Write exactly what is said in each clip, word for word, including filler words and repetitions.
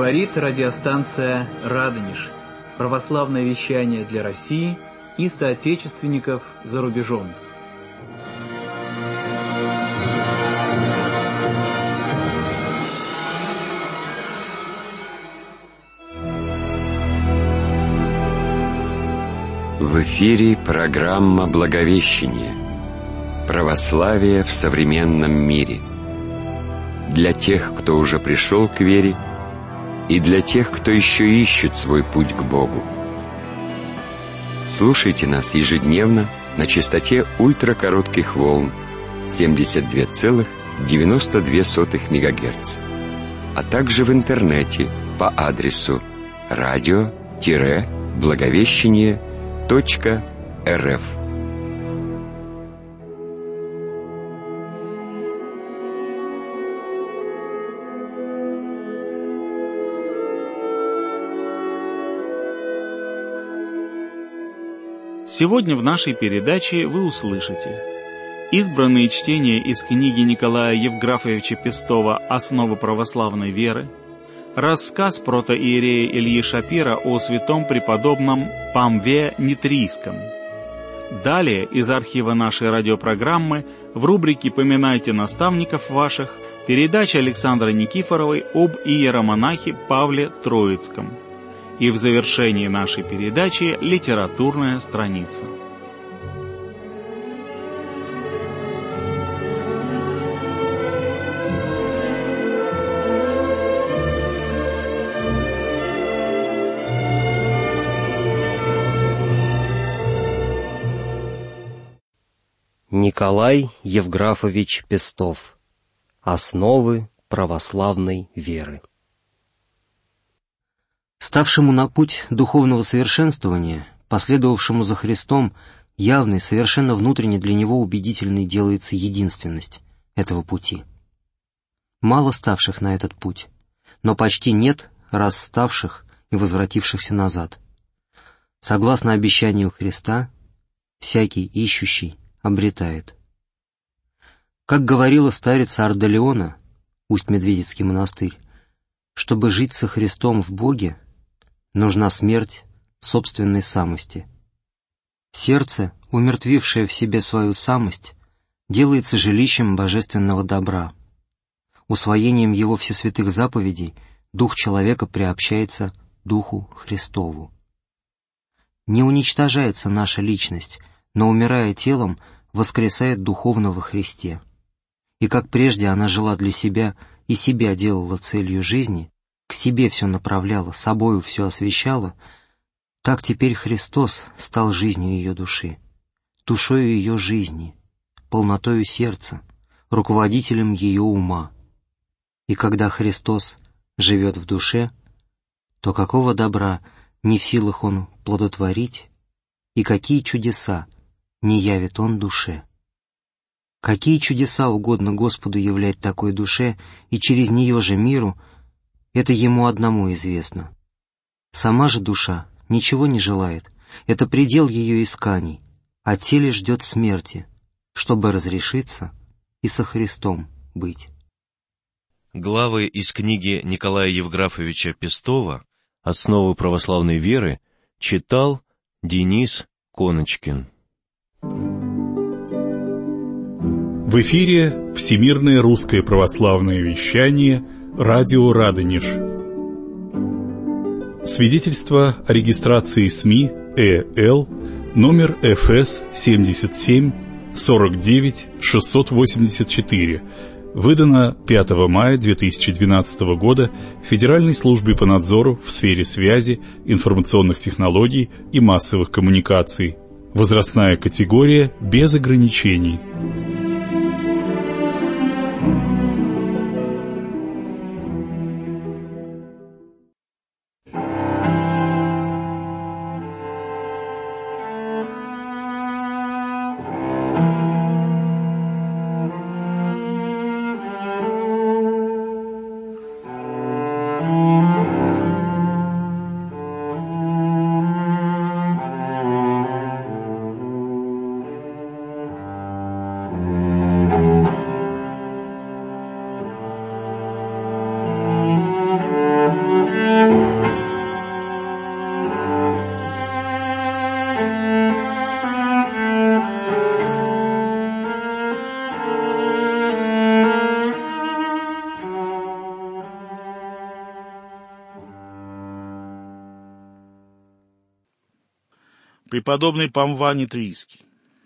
Говорит радиостанция «Радонеж». Православное вещание для России и соотечественников за рубежом. В эфире программа «Благовещение. Православие в современном мире». Для тех, кто уже пришел к вере, и для тех, кто еще ищет свой путь к Богу. Слушайте нас ежедневно на частоте ультракоротких волн семьдесят два целых девяносто две сотых мегагерца, а также в интернете по адресу радио-благовещение точка рф. Сегодня в нашей передаче вы услышите избранные чтения из книги Николая Евграфовича Пестова «Основы православной веры», рассказ протоиерея Ильи Шапира о святом преподобном Памве Нитрийском. Далее из архива нашей радиопрограммы в рубрике «Поминайте наставников ваших» передача Александры Никифоровой об иеромонахе Павле Троицком. И в завершении нашей передачи литературная страница. Николай Евграфович Пестов. Основы православной веры. Ставшему на путь духовного совершенствования, последовавшему за Христом, явной, совершенно внутренне для него убедительной делается единственность этого пути. Мало ставших на этот путь, но почти нет расставших и возвратившихся назад. Согласно обещанию Христа, всякий ищущий обретает. Как говорила старица Ардалиона, Усть-Медведецкий монастырь, чтобы жить со Христом в Боге, нужна смерть собственной самости. Сердце, умертвившее в себе свою самость, делается жилищем божественного добра. Усвоением его всесвятых заповедей дух человека приобщается Духу Христову. Не уничтожается наша личность, но, умирая телом, воскресает духовно во Христе. И как прежде она жила для себя и себя делала целью жизни, к себе все направляла, собою все освящала, так теперь Христос стал жизнью ее души, душою ее жизни, полнотою сердца, руководителем ее ума. И когда Христос живет в душе, то какого добра не в силах Он плодотворить, и какие чудеса не явит Он душе. Какие чудеса угодно Господу являть такой душе и через нее же миру, это Ему одному известно. Сама же душа ничего не желает, это предел ее исканий, а теле ждет смерти, чтобы разрешиться и со Христом быть. Главы из книги Николая Евграфовича Пестова «Основы православной веры» читал Денис Коночкин. В эфире Всемирное русское православное вещание «Радио Радонеж». Свидетельство о регистрации СМИ ЭЛ номер эф эс семьдесят семь сорок девять шестьсот восемьдесят четыре, выдано пятого мая две тысячи двенадцатого года Федеральной службе по надзору в сфере связи, информационных технологий и массовых коммуникаций. Возрастная категория без ограничений. Преподобный Памва Нитрийский.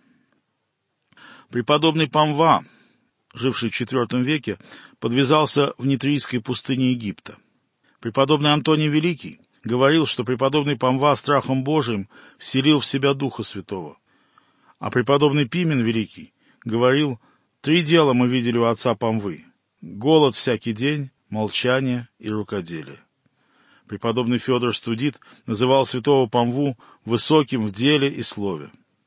Преподобный Памва, живший в четвёртом веке, подвязался в Нитрийской пустыне Египта. Преподобный Антоний Великий говорил, что преподобный Памва страхом Божиим вселил в себя Духа Святого. А преподобный Пимен Великий говорил: «Три дела мы видели у отца Памвы: голод всякий день, молчание и рукоделие». Преподобный Федор Студит называл святого Памву высоким в деле и слове.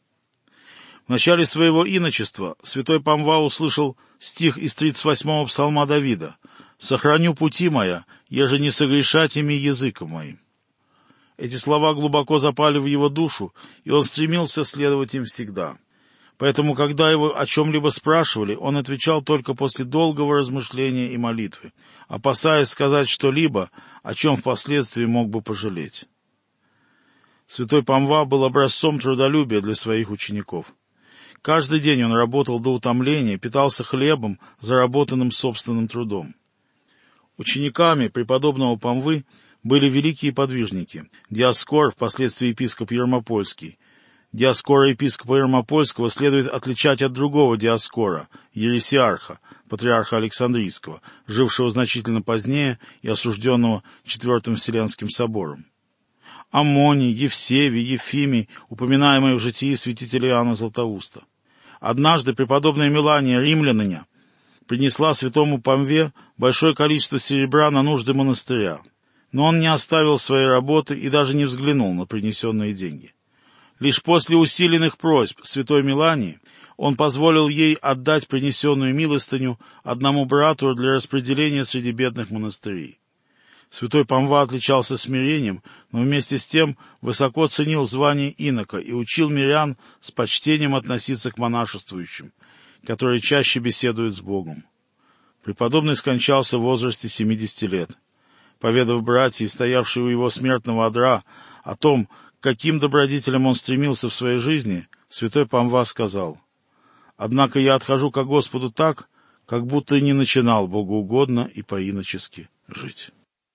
В начале своего иночества святой Памва услышал стих из тридцать восьмого псалма Давида: «Сохраню пути моя, еже не согрешать ими языком моим». Эти слова глубоко запали в его душу, и он стремился следовать им всегда. Поэтому, когда его о чем-либо спрашивали, он отвечал только после долгого размышления и молитвы, опасаясь сказать что-либо, о чем впоследствии мог бы пожалеть. Святой Памва был образцом трудолюбия для своих учеников. Каждый день он работал до утомления, питался хлебом, заработанным собственным трудом. Учениками преподобного Памвы были великие подвижники: Диоскор, впоследствии епископ Ермопольский. Диоскора епископа Ермопольского следует отличать от другого Диоскора, Ересиарха, патриарха Александрийского, жившего значительно позднее и осужденного Четвертым Вселенским собором. Аммоний, Евсевий, Ефимий, упоминаемые в житии святителя Иоанна Златоуста. Однажды преподобная Мелания, римляниня, принесла святому Памве большое количество серебра на нужды монастыря, но он не оставил своей работы и даже не взглянул на принесенные деньги. Лишь после усиленных просьб святой Мелании он позволил ей отдать принесенную милостыню одному брату для распределения среди бедных монастырей. Святой Памва отличался смирением, но вместе с тем высоко ценил звание инока и учил мирян с почтением относиться к монашествующим, которые чаще беседуют с Богом. Преподобный скончался в возрасте семидесяти лет. Поведав братьям, стоявшие у его смертного одра, о том, каким добродетелям он стремился в своей жизни, святой Памва сказал: «Однако я отхожу ко Господу так, как будто и не начинал богоугодно и поиночески жить».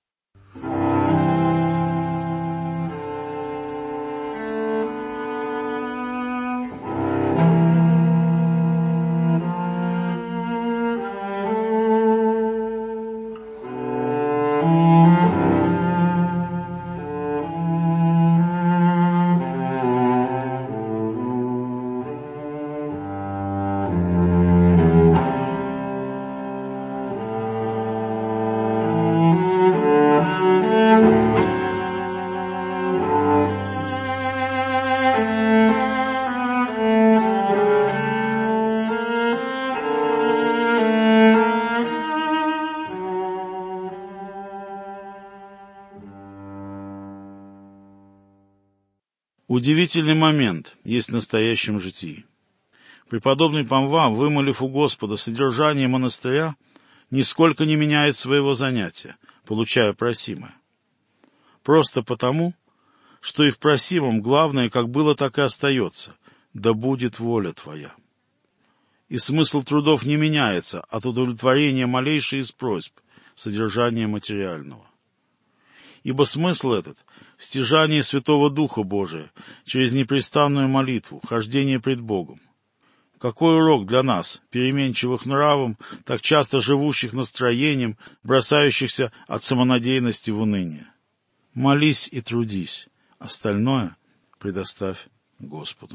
Удивительный момент есть в настоящем житии. Преподобный Памва, вымолив у Господа содержание монастыря, нисколько не меняет своего занятия, получая просимое. Просто потому, что и в просимом главное, как было, так и остается: «Да будет воля Твоя». И смысл трудов не меняется от удовлетворения малейшей из просьб, содержания материального. Ибо смысл этот — в стяжании Святого Духа Божия через непрестанную молитву, хождение пред Богом. Какой урок для нас, переменчивых нравом, так часто живущих настроением, бросающихся от самонадеянности в уныние. Молись и трудись, остальное предоставь Господу.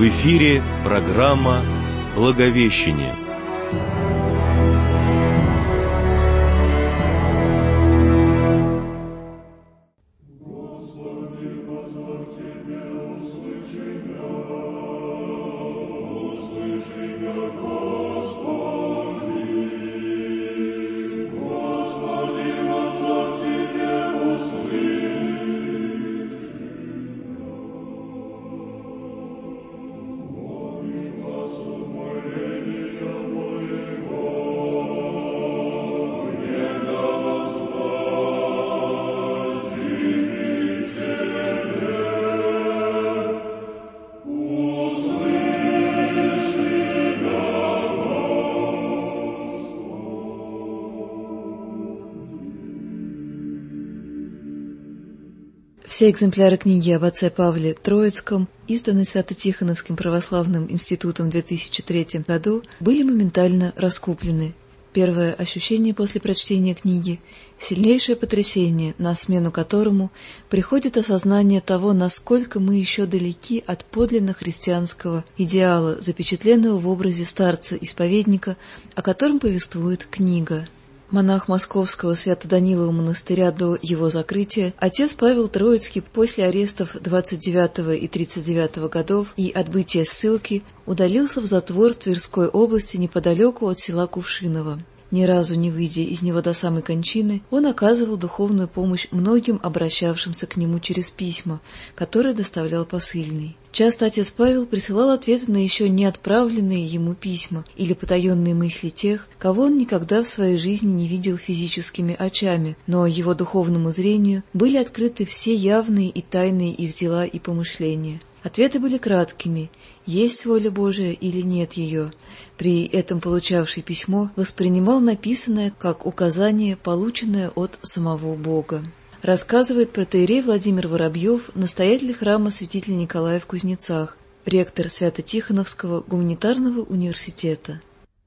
В эфире программа «Благовещение». Все экземпляры книги об отце Павле Троицком, изданной Свято-Тихоновским православным институтом в две тысячи третьем году, были моментально раскуплены. Первое ощущение после прочтения книги – сильнейшее потрясение, на смену которому приходит осознание того, насколько мы еще далеки от подлинно христианского идеала, запечатленного в образе старца-исповедника, о котором повествует книга. Монах Московского Свято-Данилова монастыря до его закрытия, отец Павел Троицкий после арестов двадцать девятого и тридцать девятого годов и отбытия ссылки удалился в затвор Тверской области неподалеку от села Кувшиново. Ни разу не выйдя из него до самой кончины, он оказывал духовную помощь многим обращавшимся к нему через письма, которые доставлял посыльный. Часто отец Павел присылал ответы на еще не отправленные ему письма или потаенные мысли тех, кого он никогда в своей жизни не видел физическими очами, но его духовному зрению были открыты все явные и тайные их дела и помышления. Ответы были краткими: есть воля Божия или нет ее. При этом получавший письмо воспринимал написанное как указание, полученное от самого Бога. Рассказывает протоиерей Владимир Воробьев, настоятель храма святителя Николая в Кузнецах, ректор Свято-Тихоновского гуманитарного университета.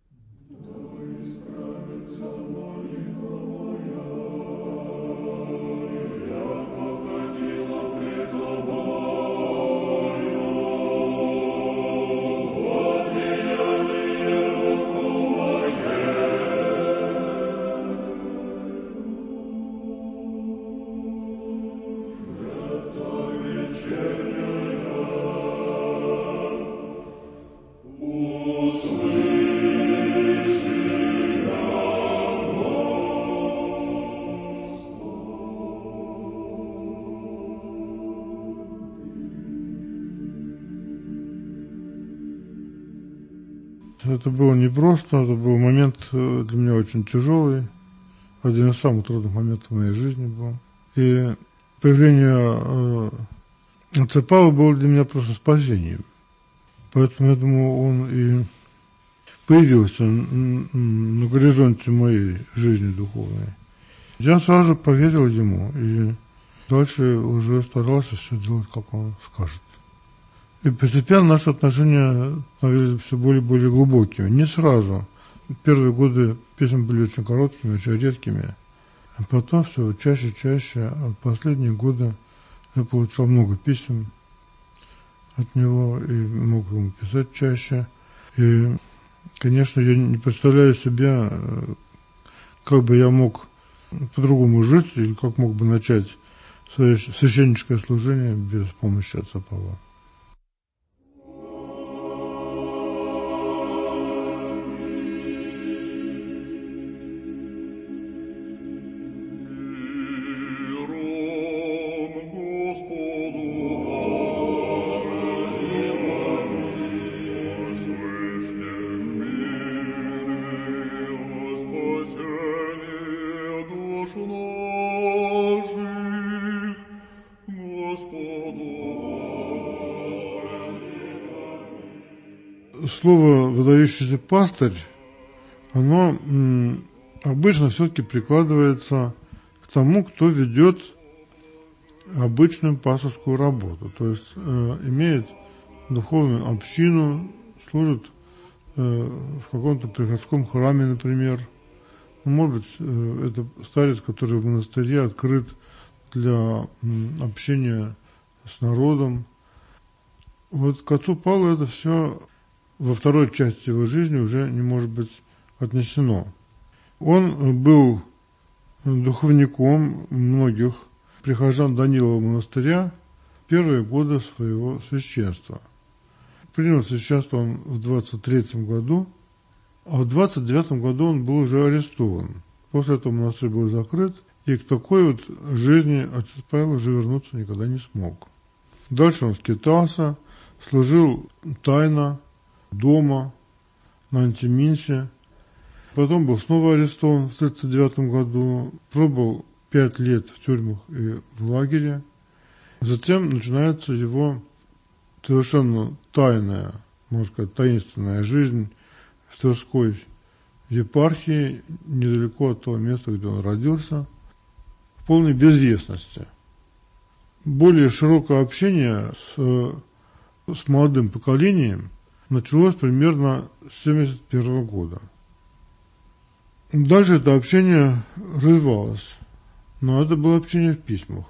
Это было непросто, это был момент для меня очень тяжелый, один из самых трудных моментов в моей жизни был. И появление э, отца Павла было для меня просто спасением. Поэтому, я думаю, он и появился на горизонте моей жизни духовной. Я сразу же поверил ему и дальше уже старался все делать, как он скажет. И постепенно наши отношения становились все более и более глубокими. Не сразу. Первые годы письма были очень короткими, очень редкими. А потом все чаще и чаще. А в последние годы я получал много писем от него и мог ему писать чаще. И, конечно, я не представляю себе, как бы я мог по-другому жить или как мог бы начать свое священническое служение без помощи отца Павла. Слово «выдающийся пастырь», оно м, обычно все-таки прикладывается к тому, кто ведет обычную пасторскую работу, то есть э, имеет духовную общину, служит э, в каком-то приходском храме, например. Ну, может быть, э, это старец, который в монастыре открыт для м, общения с народом. Вот к отцу Павлу это все во второй части его жизни уже не может быть отнесено. Он был духовником многих прихожан Данилова монастыря в первые годы своего священства. Принял священство он в двадцать третьем году, а в двадцать девятом году он был уже арестован. После этого монастырь был закрыт, и к такой вот жизни отец Павел уже вернуться никогда не смог. Дальше он скитался, служил тайно, дома, на Антиминсе. Потом был снова арестован в тридцать девятом году, пробыл пять лет в тюрьмах и в лагере. Затем начинается его совершенно тайная, можно сказать, таинственная жизнь в Тверской епархии, недалеко от того места, где он родился, в полной безвестности. Более широкое общение с, с молодым поколением началось примерно с семьдесят первого года. Дальше это общение развивалось, но это было общение в письмах.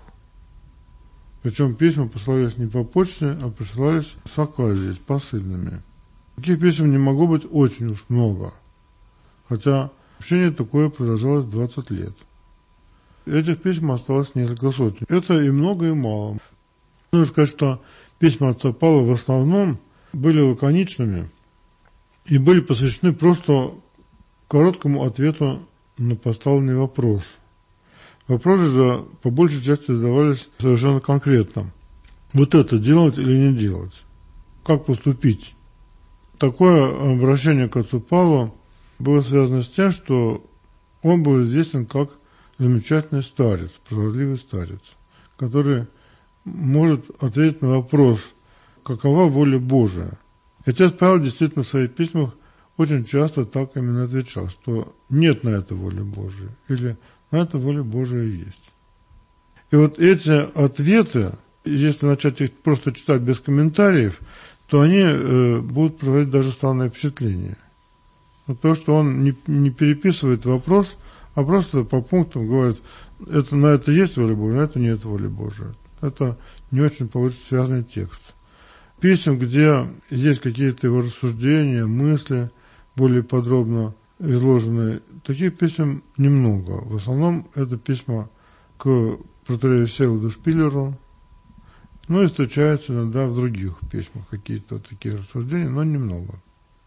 Причем письма посылались не по почте, а посылались с оказией, с посыльными. Таких писем не могло быть очень уж много, хотя общение такое продолжалось двадцать лет. Этих писем осталось несколько сотен. Это и много, и мало. Нужно сказать, что письма отца Павла в основном были лаконичными и были посвящены просто короткому ответу на поставленный вопрос. Вопросы же по большей части задавались совершенно конкретно. Вот это делать или не делать? Как поступить? Такое обращение к отцу Павлу было связано с тем, что он был известен как замечательный старец, прозорливый старец, который может ответить на вопрос, какова воля Божия. И отец Павел действительно в своих письмах очень часто так именно отвечал, что нет на это воли Божией, или на это воля Божия есть. И вот эти ответы, если начать их просто читать без комментариев, то они э, будут производить даже странное впечатление. Вот то, что он не, не переписывает вопрос, а просто по пунктам говорит, это, на это есть воля Божия, на это нет воли Божия. Это не очень получится связанный текст. Писем, где есть какие-то его рассуждения, мысли, более подробно изложенные, таких писем немного. В основном это письма к протоиерею Всеволоду Шпиллеру, ну и встречаются иногда в других письмах какие-то такие рассуждения, но немного.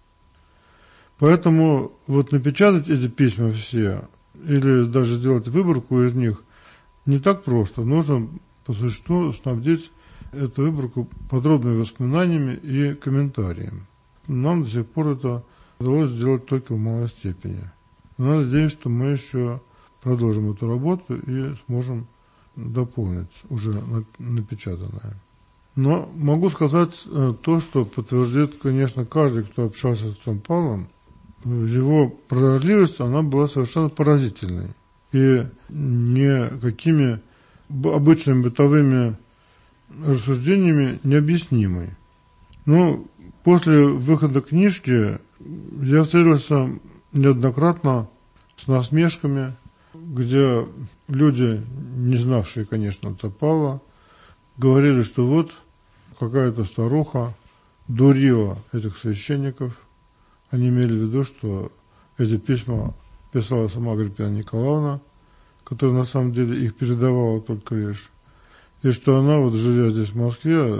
Поэтому вот напечатать эти письма все, или даже сделать выборку из них, не так просто. Нужно по существу снабдить эту выборку подробными воспоминаниями и комментариями. Нам до сих пор это удалось сделать только в малой степени. Но надеюсь, что мы еще продолжим эту работу и сможем дополнить уже напечатанное. Но могу сказать то, что подтвердит, конечно, каждый, кто общался с отцом Павлом. Его прозорливость, она была совершенно поразительной. И никакими обычными бытовыми рассуждениями необъяснимой. Ну, после выхода книжки я встретился неоднократно с насмешками, где люди, не знавшие, конечно, отца Павла, говорили, что вот какая-то старуха дурила этих священников. Они имели в виду, что эти письма писала сама Агриппина Николаевна, которая на самом деле их передавала только лишь. И что она, вот живя здесь в Москве,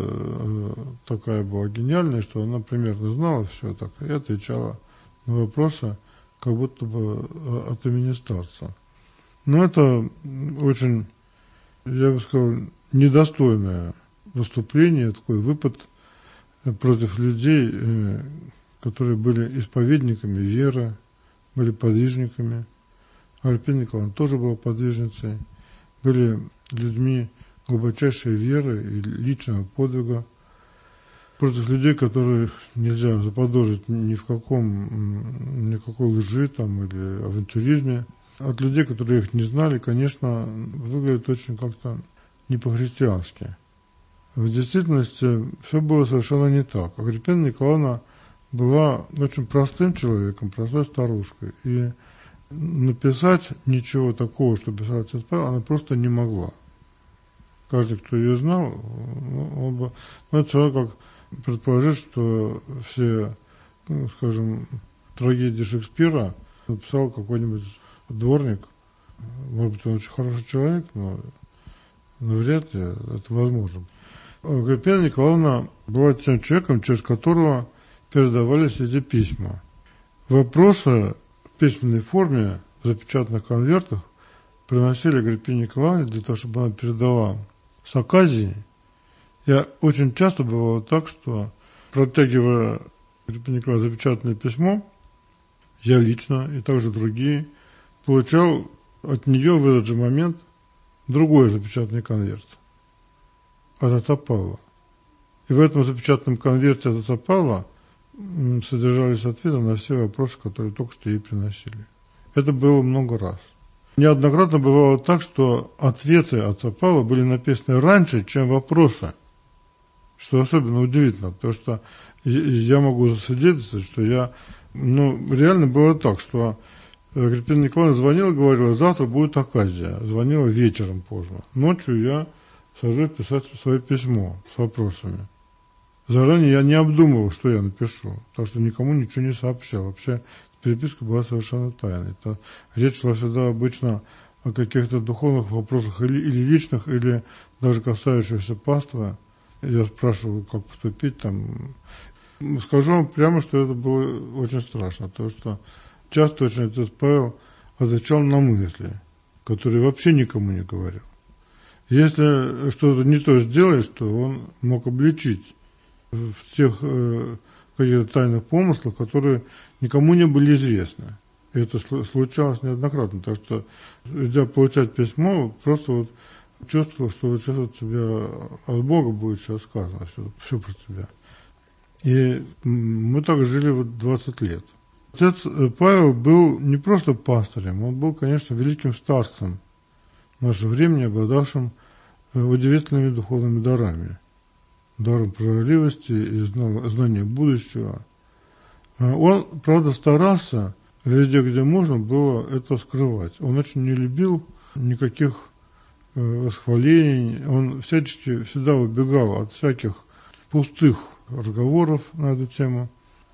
такая была гениальная, что она примерно знала все так и отвечала на вопросы, как будто бы от имени старца. Но это очень, я бы сказал, недостойное выступление, такой выпад против людей, которые были исповедниками веры, были подвижниками. Агриппина Николаевна тоже была подвижницей, были людьми глубочайшей веры и личного подвига, против людей, которых нельзя заподозрить ни в каком, никакой лжи там, или авантюризме. От людей, которые их не знали, конечно, выглядит очень как-то не по-христиански. В действительности все было совершенно не так. Агриппина Николаевна была очень простым человеком, простой старушкой. И написать ничего такого, что писал отец Павел, она просто не могла. Каждый, кто ее знал, он бы, ну, это все как предположить, что все, ну, скажем, трагедии Шекспира написал какой-нибудь дворник. Может быть, он очень хороший человек, но, но вряд ли это возможно. Агриппина Николаевна была тем человеком, через которого передавались эти письма. Вопросы в письменной форме, в запечатанных конвертах, приносили Агриппине Николаевне для того, чтобы она передала с Аказии. Я очень часто бывало так, что, протягивая Агриппине Николаевне запечатанное письмо, я лично и также другие получал от нее в этот же момент другой запечатанный конверт от отца Павла. И в этом запечатанном конверте от отца Павла содержались ответы на все вопросы, которые только что ей приносили. Это было много раз. Неоднократно бывало так, что ответы отца Павла были написаны раньше, чем вопросы, что особенно удивительно, потому что я могу засвидетельствовать, что я, ну, реально было так, что Агриппина Николаевна звонила, говорила, завтра будет оказия, звонила вечером поздно. Ночью я сажусь писать свое письмо с вопросами. Заранее я не обдумывал, что я напишу, потому что никому ничего не сообщал. Вообще переписка была совершенно тайной. Это, речь шла всегда обычно о каких-то духовных вопросах или, или личных, или даже касающихся паства. Я спрашивал, как поступить там. Скажу вам прямо, что это было очень страшно, потому что часто очень отец Павел отвечал на мысли, которые вообще никому не говорил. Если что-то не то сделаешь, то он мог обличить в тех э, каких-то тайных помыслах, которые никому не были известны. И это случалось неоднократно, так что, идя получать письмо, просто вот чувствовал, что вот сейчас от тебя, от Бога будет сейчас сказано, все, все про тебя. И мы так жили вот двадцать лет. Отец Павел был не просто пастырем, он был, конечно, великим старцем нашего времени, обладавшим удивительными духовными дарами. Даром прозорливости и знания будущего. Он, правда, старался везде, где можно было это скрывать. Он очень не любил никаких восхвалений, он всячески всегда убегал от всяких пустых разговоров на эту тему.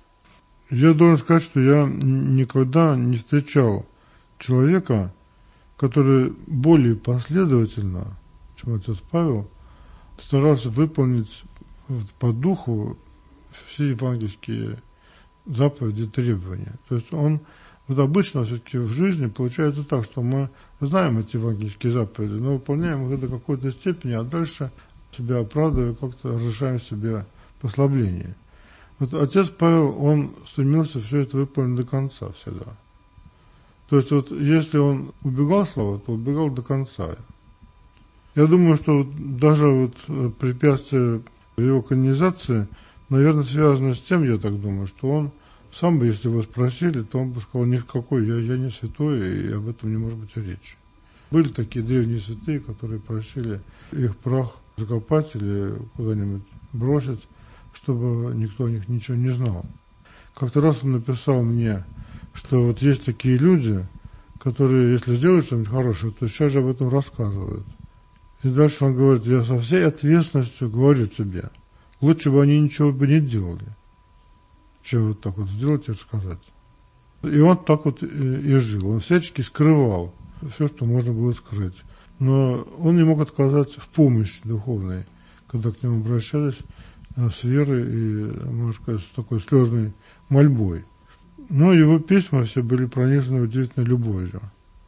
Я должен сказать, что я никогда не встречал человека, который более последовательно, чем отец Павел, старался выполнить по духу все евангельские заповеди и требования. То есть он, вот обычно все-таки в жизни получается так, что мы знаем эти евангельские заповеди, но выполняем их до какой-то степени, а дальше себя оправдывая, как-то разрешаем себе послабление. Вот отец Павел, он стремился все это выполнить до конца всегда. То есть вот если он убегал слова, то убегал до конца. Я думаю, что вот даже вот препятствие в его канонизации, наверное, связано с тем, я так думаю, что он сам бы, если его спросили, то он бы сказал, ни в какой, я, я не святой, и об этом не может быть речи. Были такие древние святые, которые просили их прах закопать или куда-нибудь бросить, чтобы никто о них ничего не знал. Как-то раз он написал мне, что вот есть такие люди, которые, если сделают что-нибудь хорошее, то сейчас же об этом рассказывают. И дальше он говорит, я со всей ответственностью говорю тебе, лучше бы они ничего бы не делали, чем вот так вот сделать и рассказать. И он так вот и, и жил. Он всячески скрывал все, что можно было скрыть. Но он не мог отказаться в помощи духовной, когда к нему обращались с верой и, можно сказать, с такой слезной мольбой. Но его письма все были пронизаны удивительной любовью.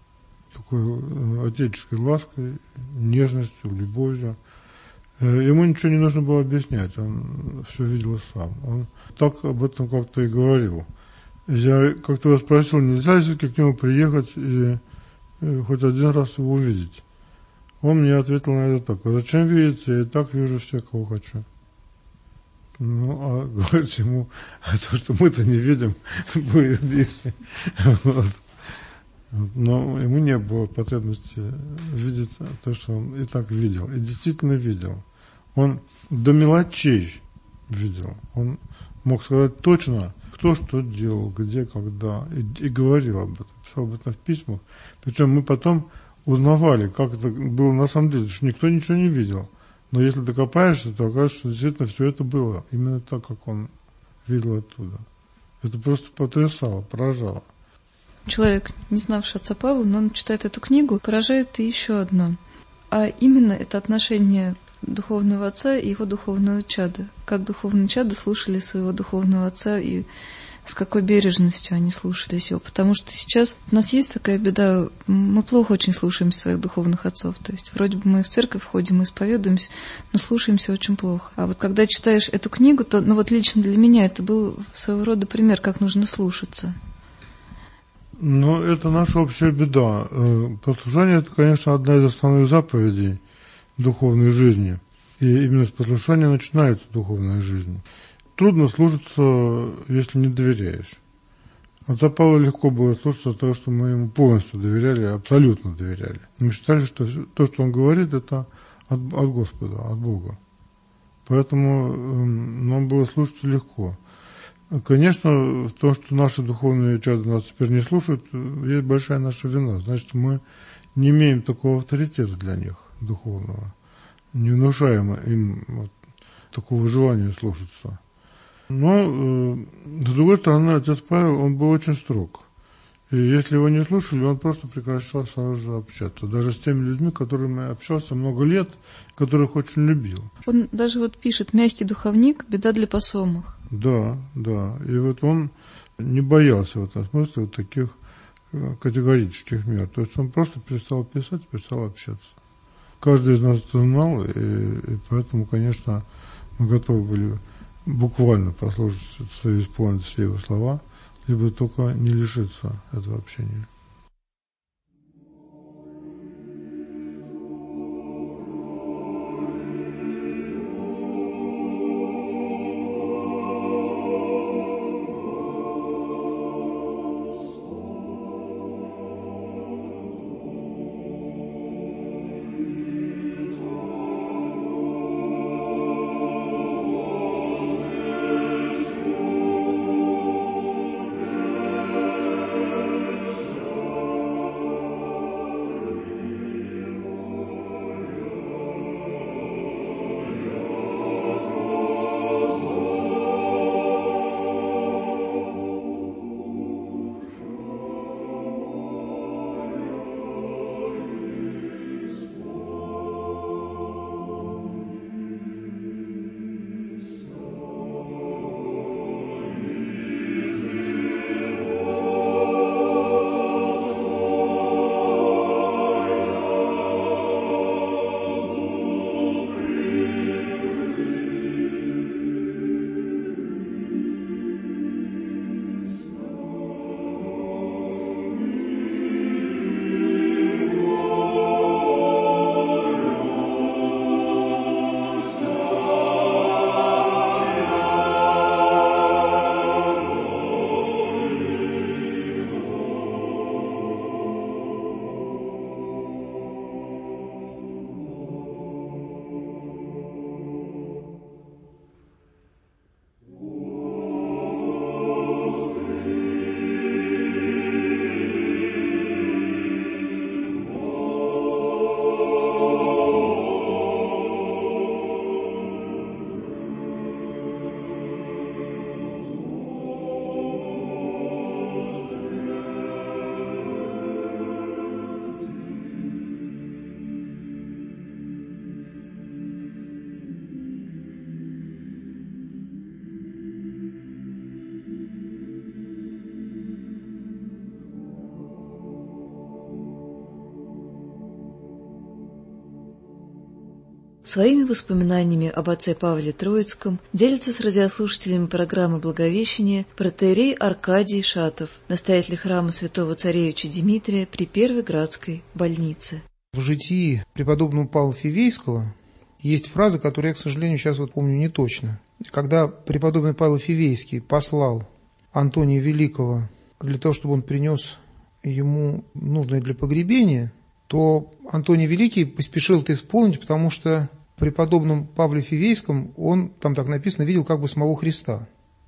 Такой отеческой лаской, нежностью, любовью. Ему ничего не нужно было объяснять, он все видел сам. Он так об этом как-то и говорил. Я как-то его спросил, нельзя ли все-таки к нему приехать и, и хоть один раз его увидеть. Он мне ответил на это так, а зачем видеть, я и так вижу всех, кого хочу. Ну, а говорить ему, а то, что мы-то не видим, будет лишним. Вот. Но ему не было потребности видеть то, что он и так видел, и действительно видел. Он до мелочей видел. Он мог сказать точно, кто что делал, где, когда, и, и говорил об этом, писал об этом в письмах. Причем мы потом узнавали, как это было на самом деле, что никто ничего не видел. Но если докопаешься, то окажется, что действительно все это было именно так, как он видел оттуда. Это просто потрясало, поражало. Человек, не знавший отца Павла, но он читает эту книгу, поражает и еще одно. А именно это отношение духовного отца и его духовного чада. Как духовные чада слушали своего духовного отца и с какой бережностью они слушались его. Потому что сейчас у нас есть такая беда, мы плохо очень слушаемся своих духовных отцов. То есть вроде бы мы в церковь ходим, исповедуемся, но слушаемся очень плохо. А вот когда читаешь эту книгу, то, ну вот лично для меня это был своего рода пример, как нужно слушаться. Ну, это наша общая беда. Послушание – это, конечно, одна из основных заповедей духовной жизни. И именно с послушания начинается духовная жизнь. Трудно слушаться, если не доверяешь. Отца Павла легко было слушаться от того, что мы ему полностью доверяли, абсолютно доверяли. Мы считали, что то, что он говорит, это от, от Господа, от Бога. Поэтому нам было слушаться легко. Конечно, в том, что наши духовные чады нас теперь не слушают, есть большая наша вина. Значит, мы не имеем такого авторитета для них, духовного. Не внушаем им вот такого желания слушаться. Но, э, с другой стороны, отец Павел, он был очень строг. И если его не слушали, он просто прекращал сразу же общаться. Даже с теми людьми, которыми общался много лет, которых очень любил. Он даже вот пишет: «Мягкий духовник – беда для посомых». Да, да. И вот он не боялся в этом смысле вот таких категорических мер. То есть он просто перестал писать, перестал общаться. Каждый из нас это знал, и, и поэтому, конечно, мы готовы были буквально послушать, исполнить все его слова, либо только не лишиться этого общения. Своими воспоминаниями об отце Павле Троицком делится с радиослушателями программы «Благовещение» протоиерей Аркадий Шатов, настоятель храма святого царевича Димитрия при Первой Градской больнице. В житии преподобного Павла Фивейского есть фраза, которую я, к сожалению, сейчас вот помню не точно. Когда преподобный Павел Фивейский послал Антония Великого для того, чтобы он принес ему нужное для погребения, то Антоний Великий поспешил это исполнить, потому что в преподобном Павле Фивейском он, там так написано, видел как бы самого Христа.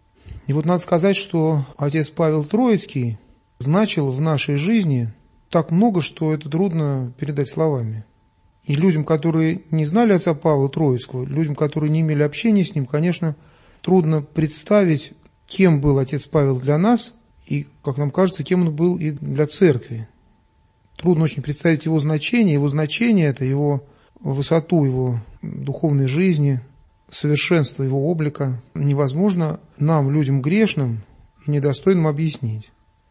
И вот надо сказать, что отец Павел Троицкий значил в нашей жизни так много, что это трудно передать словами. И людям, которые не знали отца Павла Троицкого, людям, которые не имели общения с ним, конечно, трудно представить, кем был отец Павел для нас, и, как нам кажется, кем он был и для церкви. Трудно очень представить его значение. Его значение – это его высоту его духовной жизни, совершенство его облика. Невозможно нам, людям грешным и недостойным, объяснить.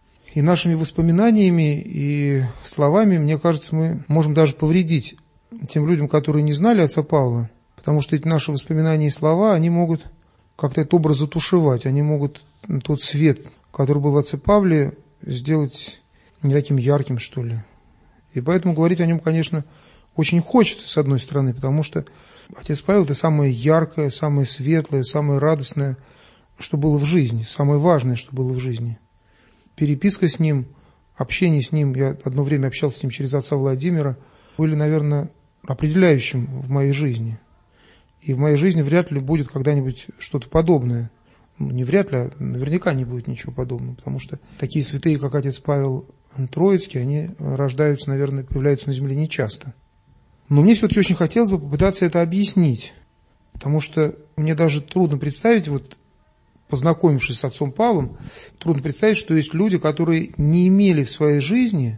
И нашими воспоминаниями и словами, мне кажется, мы можем даже повредить тем людям, которые не знали отца Павла, потому что эти наши воспоминания и слова, они могут как-то этот образ затушевать, они могут тот свет, который был в отце Павле, сделать не таким ярким, что ли. И поэтому говорить о нем, конечно, очень хочется, с одной стороны, потому что отец Павел – это самое яркое, самое светлое, самое радостное, что было в жизни, самое важное, что было в жизни. Переписка с ним, общение с ним, я одно время общался с ним через отца Владимира, были, наверное, определяющим в моей жизни. И в моей жизни вряд ли будет когда-нибудь что-то подобное. Ну, не вряд ли, а наверняка не будет ничего подобного, потому что такие святые, как отец Павел Троицкий, они рождаются, наверное, появляются на земле нечасто. Но мне все-таки очень хотелось бы попытаться это объяснить, потому что мне даже трудно представить, вот познакомившись с отцом Павлом, трудно представить, что есть люди, которые не имели в своей жизни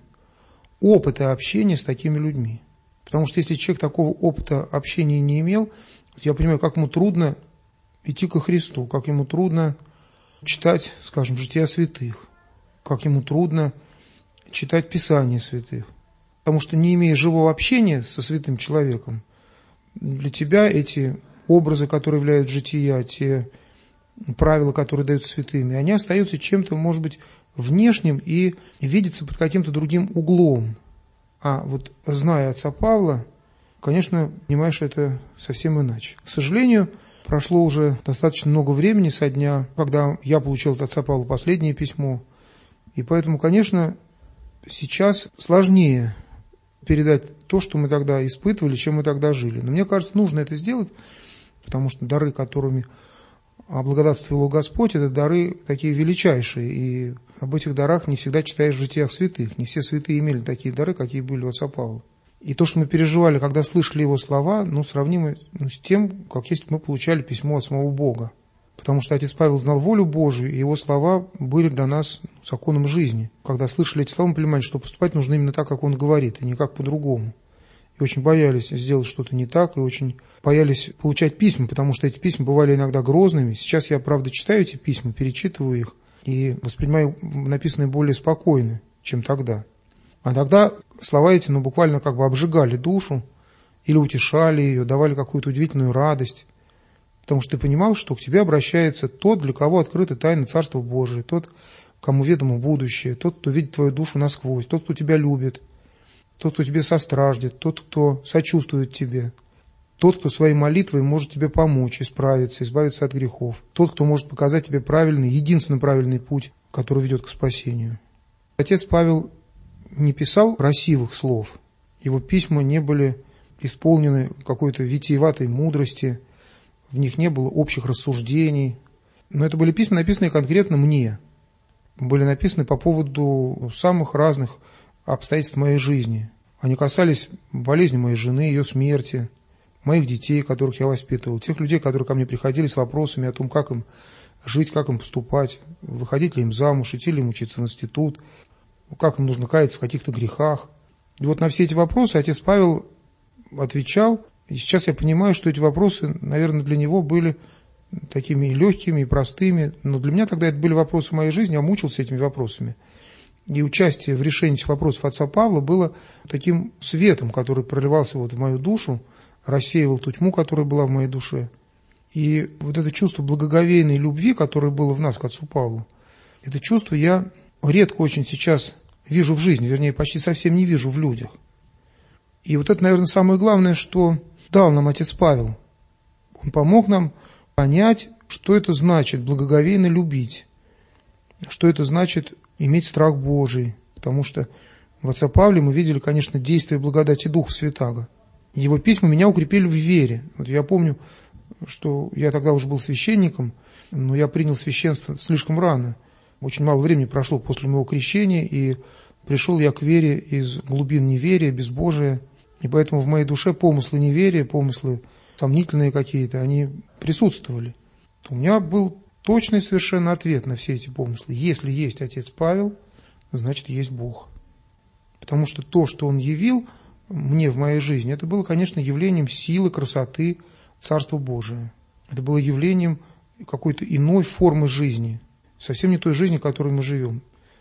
опыта общения с такими людьми. Потому что если человек такого опыта общения не имел, я понимаю, как ему трудно идти ко Христу, как ему трудно читать, скажем, жития святых, как ему трудно читать Писания святых. Потому что, не имея живого общения со святым человеком, для тебя эти образы, которые являются жития, те правила, которые дают святыми, они остаются чем-то, может быть, внешним и видятся под каким-то другим углом. А вот зная отца Павла, конечно, понимаешь, это совсем иначе. К сожалению, прошло уже достаточно много времени со дня, когда я получил от отца Павла последнее письмо. И поэтому, конечно, сейчас сложнее передать то, что мы тогда испытывали, чем мы тогда жили. Но мне кажется, нужно это сделать, потому что дары, которыми облагодатствовал Господь, это дары такие величайшие. И об этих дарах не всегда читаешь в житиях святых. Не все святые имели такие дары, какие были у отца Павла. И то, что мы переживали, когда слышали его слова, ну, сравнимо ну, с тем, как если бы мы получали письмо от самого Бога. Потому что отец Павел знал волю Божию, и его слова были для нас законом жизни. Когда слышали эти слова, мы понимали, что поступать нужно именно так, как он говорит, и никак по-другому. И очень боялись сделать что-то не так, и очень боялись получать письма, потому что эти письма бывали иногда грозными. Сейчас я, правда, читаю эти письма, перечитываю их, и воспринимаю написанное более спокойно, чем тогда. А тогда слова эти, ну, буквально как бы обжигали душу, или утешали ее, давали какую-то удивительную радость. Потому что ты понимал, что к тебе обращается тот, для кого открыты тайны Царства Божия, тот, кому ведомо будущее, тот, кто видит твою душу насквозь, тот, кто тебя любит, тот, кто тебе состраждет, тот, кто сочувствует тебе, тот, кто своей молитвой может тебе помочь исправиться, избавиться от грехов, тот, кто может показать тебе правильный, единственно правильный путь, который ведет к спасению. Отец Павел не писал красивых слов, его письма не были исполнены какой-то витиеватой мудрости, в них не было общих рассуждений, но это были письма, написанные конкретно мне, были написаны по поводу самых разных обстоятельств моей жизни. Они касались болезни моей жены, ее смерти, моих детей, которых я воспитывал, тех людей, которые ко мне приходили с вопросами о том, как им жить, как им поступать, выходить ли им замуж, идти ли им учиться в институт, как им нужно каяться в каких-то грехах. И вот на все эти вопросы отец Павел отвечал. И сейчас я понимаю, что эти вопросы, наверное, для него были такими легкими и простыми, но для меня тогда это были вопросы моей жизни, я мучился этими вопросами. И участие в решении этих вопросов отца Павла было таким светом, который проливался вот в мою душу, рассеивал ту тьму, которая была в моей душе. И вот это чувство благоговейной любви, которое было в нас к отцу Павлу, это чувство я редко очень сейчас вижу в жизни, вернее, почти совсем не вижу в людях. И вот это, наверное, самое главное, что дал нам отец Павел. Он помог нам понять, что это значит благоговейно любить, что это значит иметь страх Божий, потому что в отце Павле мы видели, конечно, действие благодати Духа Святаго. Его письма меня укрепили в вере. Вот я помню, что я тогда уже был священником, но я принял священство слишком рано. Очень мало времени прошло после моего крещения, и пришел я к вере из глубин неверия, безбожия. И поэтому в моей душе помыслы неверия, помыслы сомнительные какие-то, они присутствовали. У меня был точный совершенно ответ на все эти помыслы. Если есть отец Павел, значит, есть Бог. Потому что то, что он явил мне в моей жизни, это было, конечно, явлением силы, красоты Царства Божия. Это было явлением какой-то иной формы жизни, совсем не той жизни, в которой мы живем.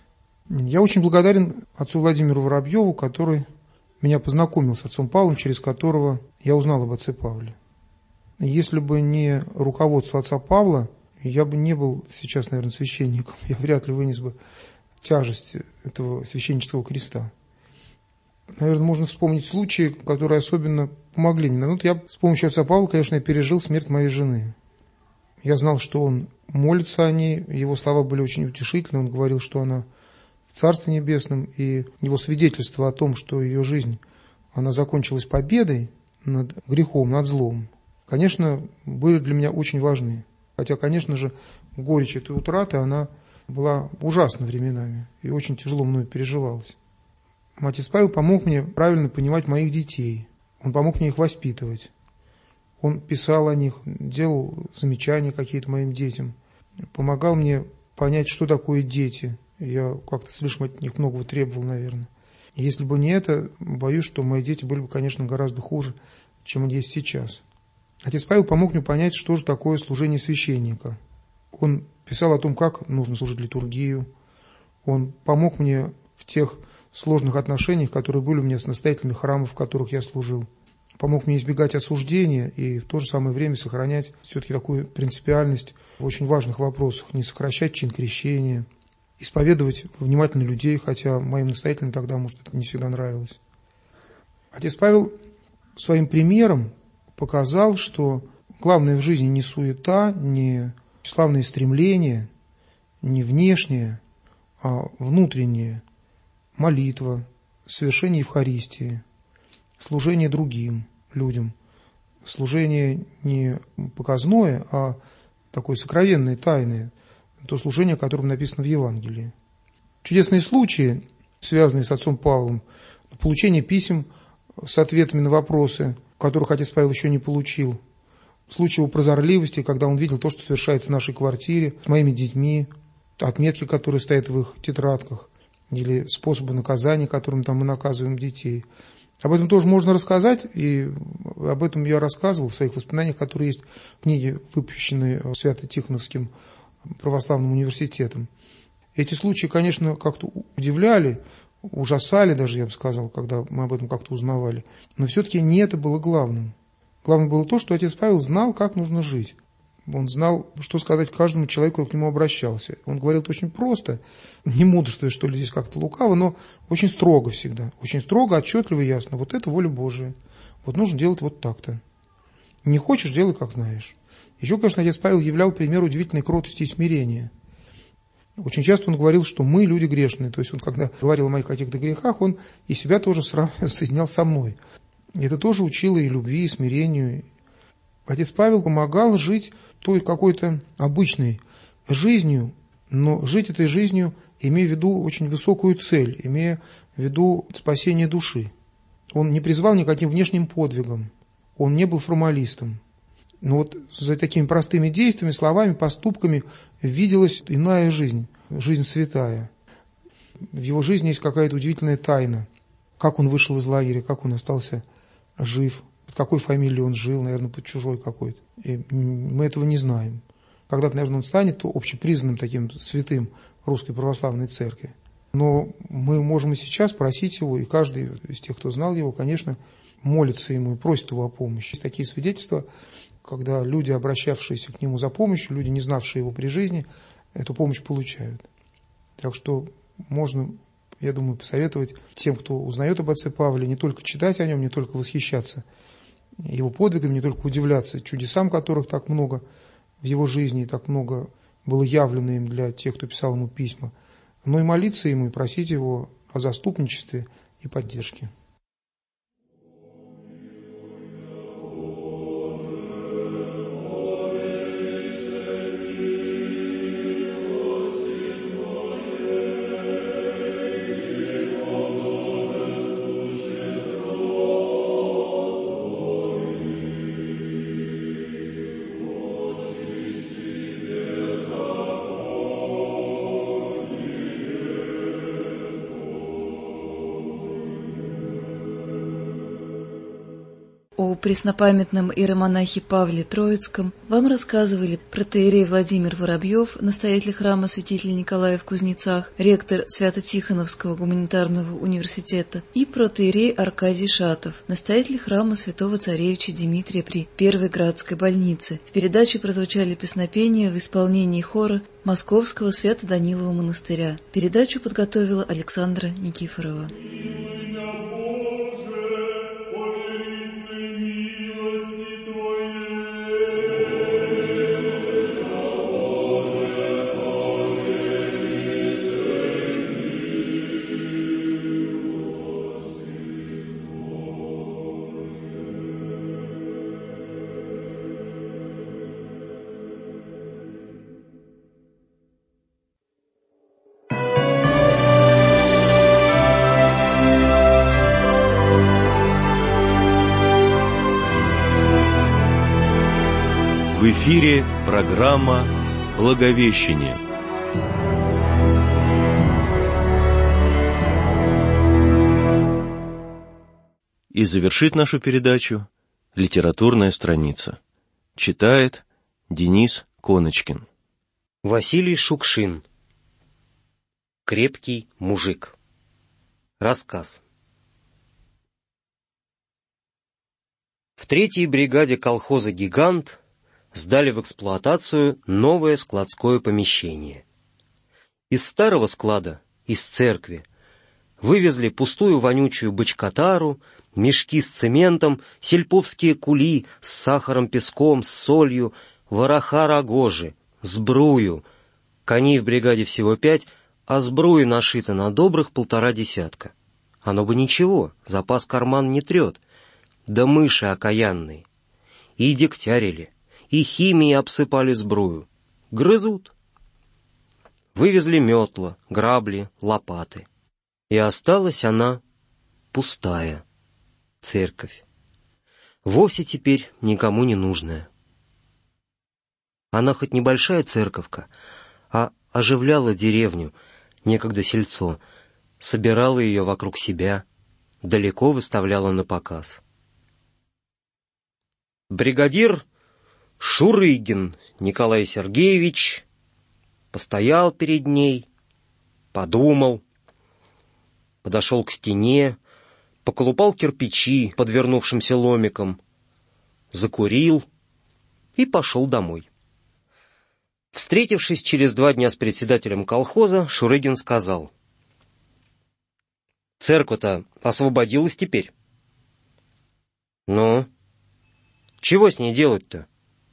Я очень благодарен отцу Владимиру Воробьеву, который меня познакомил с отцом Павлом, через которого я узнал об отце Павле. Если бы не руководство отца Павла, я бы не был сейчас, наверное, священником. Я вряд ли вынес бы тяжесть этого священнического креста. Наверное, можно вспомнить случаи, которые особенно помогли мне. Ну, я с помощью отца Павла, конечно, пережил смерть моей жены. Я знал, что он молится о ней, его слова были очень утешительны. Он говорил, что она в Царстве Небесном, и его свидетельство о том, что ее жизнь, она закончилась победой над грехом, над злом, конечно, были для меня очень важны. Хотя, конечно же, горечь этой утраты, она была ужасна временами и очень тяжело мною переживалась. Отец Павел помог мне правильно понимать моих детей, он помог мне их воспитывать. Он писал о них, делал замечания какие-то моим детям, помогал мне понять, что такое дети. Я как-то слишком от них многого требовал, наверное. Если бы не это, боюсь, что мои дети были бы, конечно, гораздо хуже, чем они есть сейчас. Отец Павел помог мне понять, что же такое служение священника. Он писал о том, как нужно служить литургию. Он помог мне в тех сложных отношениях, которые были у меня с настоятелями храмов, в которых я служил. Помог мне избегать осуждения и в то же самое время сохранять все-таки такую принципиальность в очень важных вопросах, не сокращать чин крещения, исповедовать внимательно людей, хотя моим настоятелям тогда, может, это не всегда нравилось. Отец Павел своим примером показал, что главное в жизни не суета, не тщеславные стремления, не внешнее, а внутреннее, молитва, совершение Евхаристии, служение другим людям, служение не показное, а такое сокровенное, тайное, то служение, о котором написано в Евангелии. Чудесные случаи, связанные с отцом Павлом, получение писем с ответами на вопросы, которых отец Павел еще не получил, случай его прозорливости, когда он видел то, что совершается в нашей квартире, с моими детьми, отметки, которые стоят в их тетрадках, или способы наказания, которым там мы наказываем детей. Об этом тоже можно рассказать, и об этом я рассказывал в своих воспоминаниях, которые есть в книге, выпущенной Свято-Тихоновским православным университетом. Эти случаи, конечно, как-то удивляли, ужасали даже, я бы сказал, когда мы об этом как-то узнавали. Но все-таки не это было главным. Главное было то, что отец Павел знал, как нужно жить. Он знал, что сказать каждому человеку, кто к нему обращался. Он говорил это очень просто, не мудрствуя, что ли, здесь как-то лукаво, но очень строго всегда. Очень строго, отчетливо и ясно. Вот это воля Божия. Вот нужно делать вот так-то. Не хочешь, делай, как знаешь. Еще, конечно, отец Павел являл пример удивительной кротости и смирения. Очень часто он говорил, что мы люди грешные. То есть он, когда говорил о моих каких-то грехах, он и себя тоже соединял со мной. И это тоже учило и любви, и смирению. Отец Павел помогал жить той какой-то обычной жизнью, но жить этой жизнью, имея в виду очень высокую цель, имея в виду спасение души. Он не призвал никаким внешним подвигам, он не был формалистом. Но вот за такими простыми действиями, словами, поступками виделась иная жизнь, жизнь святая. В его жизни есть какая-то удивительная тайна. Как он вышел из лагеря, как он остался жив, под какой фамилией он жил, наверное, под чужой какой-то. И мы этого не знаем. Когда-то, наверное, он станет общепризнанным таким святым Русской Православной Церкви. Но мы можем и сейчас просить его, и каждый из тех, кто знал его, конечно, молится ему и просит его о помощи. Есть такие свидетельства, когда люди, обращавшиеся к нему за помощью, люди, не знавшие его при жизни, эту помощь получают. Так что можно, я думаю, посоветовать тем, кто узнает об отце Павле, не только читать о нем, не только восхищаться его подвигами, не только удивляться чудесам, которых так много в его жизни, так много было явлено им для тех, кто писал ему письма, но и молиться ему, и просить его о заступничестве и поддержке. преснопамятном иеромонахе Павле Троицком вам рассказывали протоиерей Владимир Воробьев, настоятель храма святителя Николая в Кузнецах, ректор Свято-Тихоновского гуманитарного университета, и протоиерей Аркадий Шатов, настоятель храма святого царевича Дмитрия при Первой Градской больнице. В передаче прозвучали песнопения в исполнении хора Московского Свято-Данилова монастыря. Передачу подготовила Александра Никифорова. В эфире программа «Благовещение». И завершит нашу передачу литературная страница. Читает Денис Коночкин. Василий Шукшин. Крепкий мужик. Рассказ. В третьей бригаде колхоза «Гигант» сдали в эксплуатацию новое складское помещение. Из старого склада, из церкви, вывезли пустую вонючую бочкотару, мешки с цементом, сельповские кули с сахаром, песком, с солью, вороха рогожи, сбрую. Коней в бригаде всего пять, а сбруи нашито на добрых полтора десятка. Оно бы ничего, запас карман не трет. Да мыши окаянные. И дегтярили, и химией обсыпали сбрую. Грызут. Вывезли метла, грабли, лопаты. И осталась она пустая. Церковь. Вовсе теперь никому не нужная. Она хоть небольшая церковка, а оживляла деревню, некогда сельцо, собирала ее вокруг себя, далеко выставляла на показ. Бригадир Шурыгин Николай Сергеевич постоял перед ней, подумал, подошел к стене, поколупал кирпичи подвернувшимся ломиком, закурил и пошел домой. Встретившись через два дня с председателем колхоза, Шурыгин сказал: «Церковь-то освободилась теперь». «Ну, чего с ней делать-то?»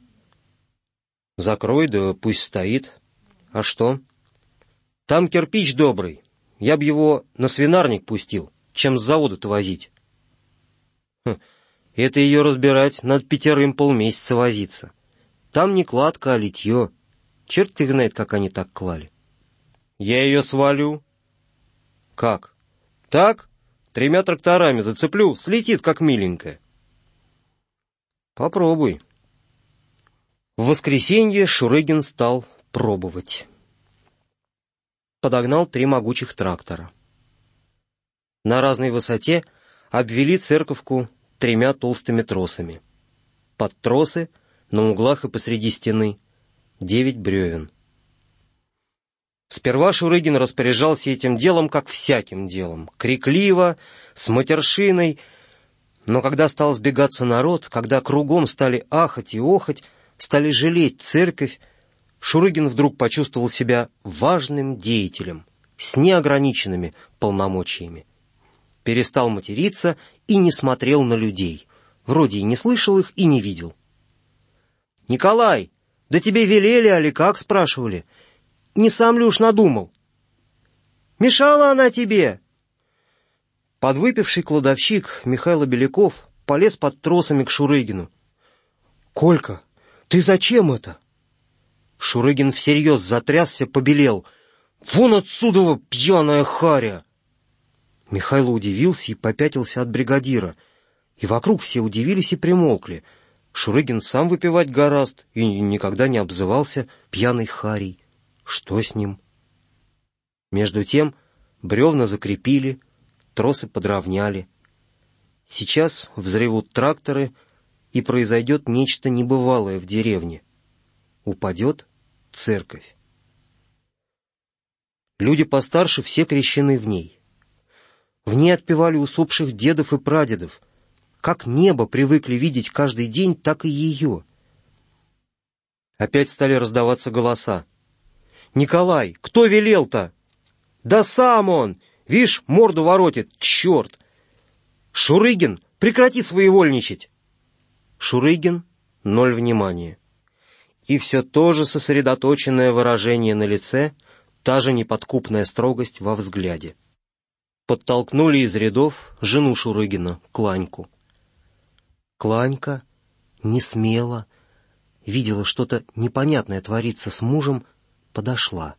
«Закрой, да пусть стоит. А что? Там кирпич добрый. Я б его на свинарник пустил, чем с завода-то возить». Хм, это ее разбирать, надо пятерым полмесяца возиться. Там не кладка, а литье. Черт их знает, как они так клали. Я ее свалю. Как? Так? Тремя тракторами зацеплю, слетит, как миленькая. Попробуй. В воскресенье Шурыгин стал пробовать. Подогнал три могучих трактора. На разной высоте обвели церковку тремя толстыми тросами. Под тросы, на углах и посреди стены, девять бревен. Сперва Шурыгин распоряжался этим делом, как всяким делом, крикливо, с матершиной, но когда стал сбегаться народ, когда кругом стали ахать и охать, стали жалеть церковь, Шурыгин вдруг почувствовал себя важным деятелем, с неограниченными полномочиями. Перестал материться и не смотрел на людей, вроде и не слышал их, и не видел. «Николай, да тебе велели, али как?» — спрашивали. «Не сам ли уж надумал?» «Мешала она тебе?» Подвыпивший кладовщик Михайло Беляков полез под тросами к Шурыгину. «Колька, ты зачем это?» Шурыгин всерьез затрясся, побелел. «Вон отсюда, пьяная харя!» Михайло удивился и попятился от бригадира. И вокруг все удивились и примолкли. Шурыгин сам выпивать гораст и никогда не обзывался пьяной харей. Что с ним? Между тем бревна закрепили, тросы подровняли. Сейчас взревут тракторы, и произойдет нечто небывалое в деревне. Упадет церковь. Люди постарше все крещены в ней. В ней отпевали усопших дедов и прадедов. Как небо привыкли видеть каждый день, так и ее. Опять стали раздаваться голоса. «Николай, кто велел-то?» «Да сам он! Вишь, морду воротит, черт!» «Шурыгин, прекрати своевольничать!» Шурыгин — ноль внимания. И все то же сосредоточенное выражение на лице, та же неподкупная строгость во взгляде. Подтолкнули из рядов жену Шурыгина, Кланьку. Кланька не смела, видела что-то непонятное творится с мужем, подошла.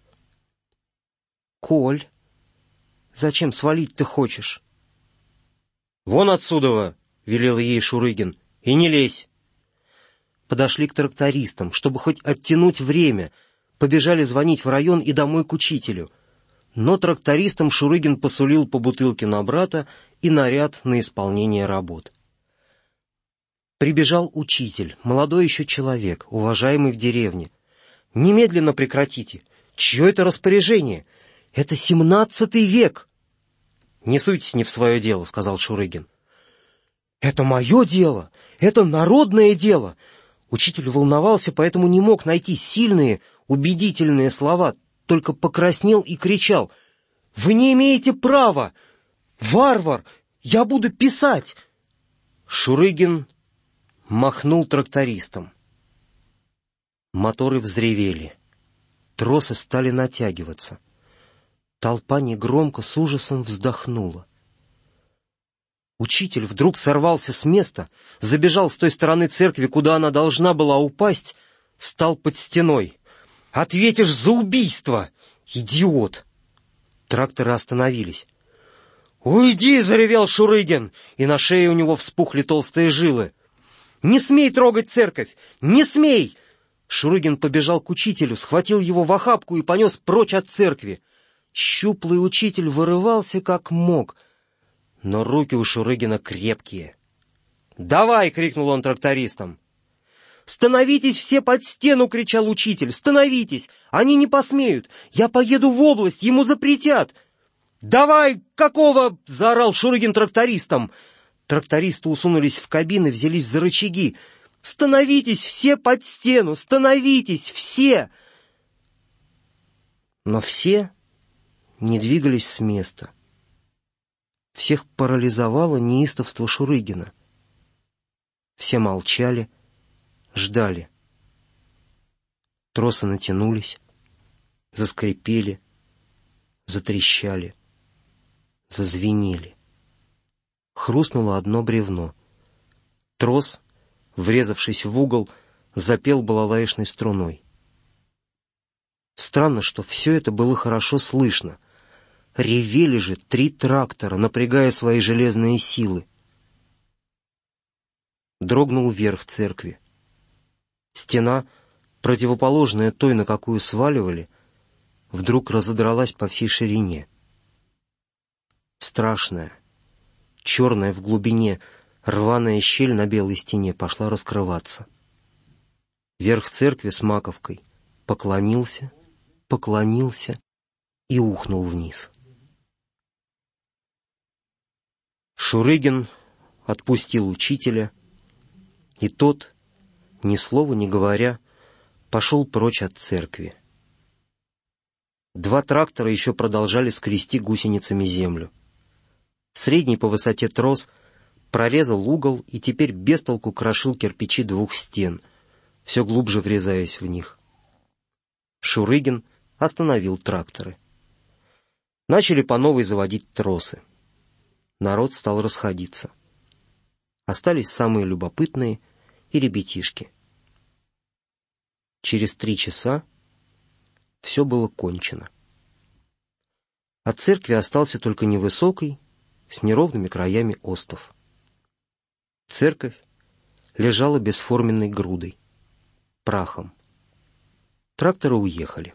«Коль, зачем свалить ты хочешь?» «Вон отсюда!» — велел ей Шурыгин. «И не лезь!» Подошли к трактористам, чтобы хоть оттянуть время, побежали звонить в район и домой к учителю. Но трактористам Шурыгин посулил по бутылке на брата и наряд на исполнение работ. Прибежал учитель, молодой еще человек, уважаемый в деревне. «Немедленно прекратите! Чье это распоряжение? Это семнадцатый век!» «Не суйтесь не в свое дело», — сказал Шурыгин. «Это мое дело! Это народное дело!» Учитель волновался, поэтому не мог найти сильные, убедительные слова, только покраснел и кричал: «Вы не имеете права! Варвар! Я буду писать!» Шурыгин махнул трактористом. Моторы взревели. Тросы стали натягиваться. Толпа негромко с ужасом вздохнула. Учитель вдруг сорвался с места, забежал с той стороны церкви, куда она должна была упасть, стал под стеной. «Ответишь за убийство, идиот!» Тракторы остановились. «Уйди!» — заревел Шурыгин, и на шее у него вспухли толстые жилы. «Не смей трогать церковь! Не смей!» Шурыгин побежал к учителю, схватил его в охапку и понес прочь от церкви. Щуплый учитель вырывался как мог, но руки у Шурыгина крепкие. «Давай!» — крикнул он трактористам. «Становитесь все под стену!» — кричал учитель. «Становитесь! Они не посмеют! Я поеду в область, ему запретят!» «Давай! Какого?» — заорал Шурыгин трактористам. Трактористы усунулись в кабины, взялись за рычаги. «Становитесь все под стену! Становитесь все!» Но все не двигались с места. Всех парализовало неистовство Шурыгина. Все молчали, ждали. Тросы натянулись, заскрипели, затрещали, зазвенели. Хрустнуло одно бревно. Трос, врезавшись в угол, запел балалаечной струной. Странно, что все это было хорошо слышно. Ревели же три трактора, напрягая свои железные силы. Дрогнул верх церкви. Стена, противоположная той, на какую сваливали, вдруг разодралась по всей ширине. Страшная, черная в глубине, рваная щель на белой стене пошла раскрываться. Верх церкви с маковкой поклонился, поклонился и ухнул вниз. Шурыгин отпустил учителя, и тот, ни слова не говоря, пошел прочь от церкви. Два трактора еще продолжали скрести гусеницами землю. Средний по высоте трос прорезал угол и теперь без толку крошил кирпичи двух стен, все глубже врезаясь в них. Шурыгин остановил тракторы. Начали по новой заводить тросы. Народ стал расходиться. Остались самые любопытные и ребятишки. Через три часа все было кончено. От церкви остался только невысокий, с неровными краями остов. Церковь лежала бесформенной грудой, прахом. Тракторы уехали.